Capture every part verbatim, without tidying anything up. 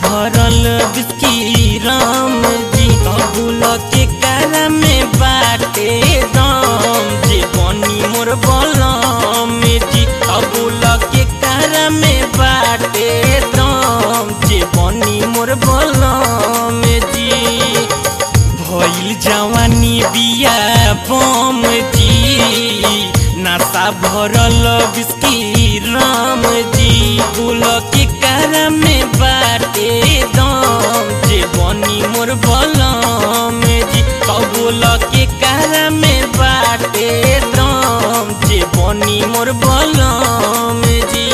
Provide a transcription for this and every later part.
भरल बिस्की राम जी कबूल के कारा में बाटे दम जे बनी मोर बलम जी कबूल के कारा में बाटे दम जे बनी मोर बलम जी भइल जवानी बिया बम जी नासा भरल बिस्की राम जी बुल के कारा में बाटे दम जे बनी मोर बलम जी कबूल के कारा में बाटे दम जे बनी मोर बलम जी।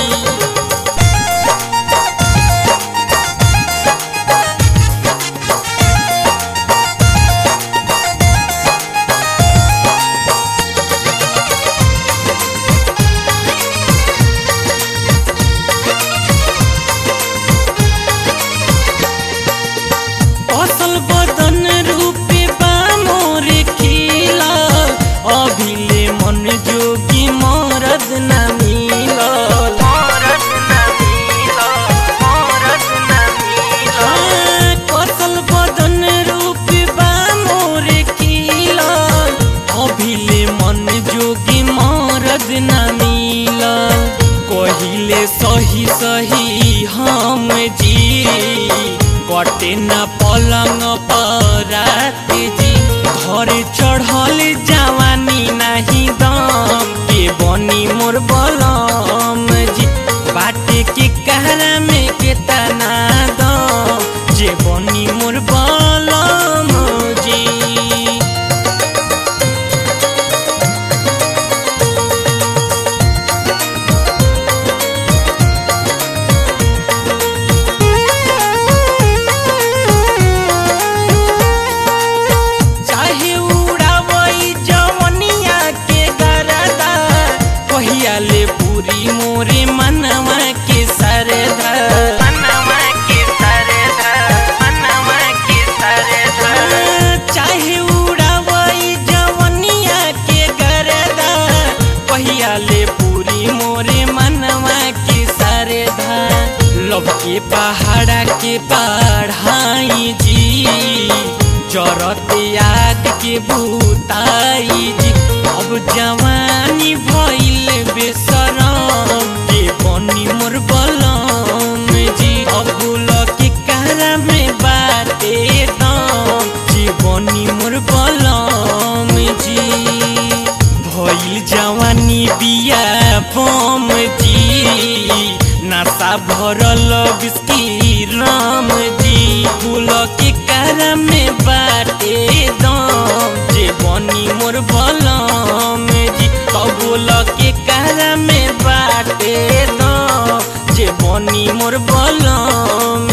जोगी मरद न मिलल कसल बदन रूप बा मोर खिलल अभिले मन जोगी मरद न मिलल कहिले सही सही हम जी कटे न पलंग पर रात जी घर चढ़ल जवानी नहीं दम के बनी मोर बलम जी बाटे के कहरा में केतना दम जे बनी मोर बलम जी। ले पूरी मोरे मनवा के सरधा मनवा के सरधा मनवा के सरधा चाहे उड़ावई जवनिया के गरदा पहिया ले पूरी मोरे मनवा के सरधा लव के पहाड़ा के पढ़ाई जी जरत याद के बुताई जी अब जवानी भइल बेसरम जे बनी मोर बलम जी कबूल के कारा में बाटे दम जे बनी मोर बलम जी भइल जवानी बिया बम जी नासा भरल बिस्की राम जी फूल के कारा में बाटे दम जे बनी मोर बलम जी कबूल के कारा में बाटे दम जे बनी मोर बलम।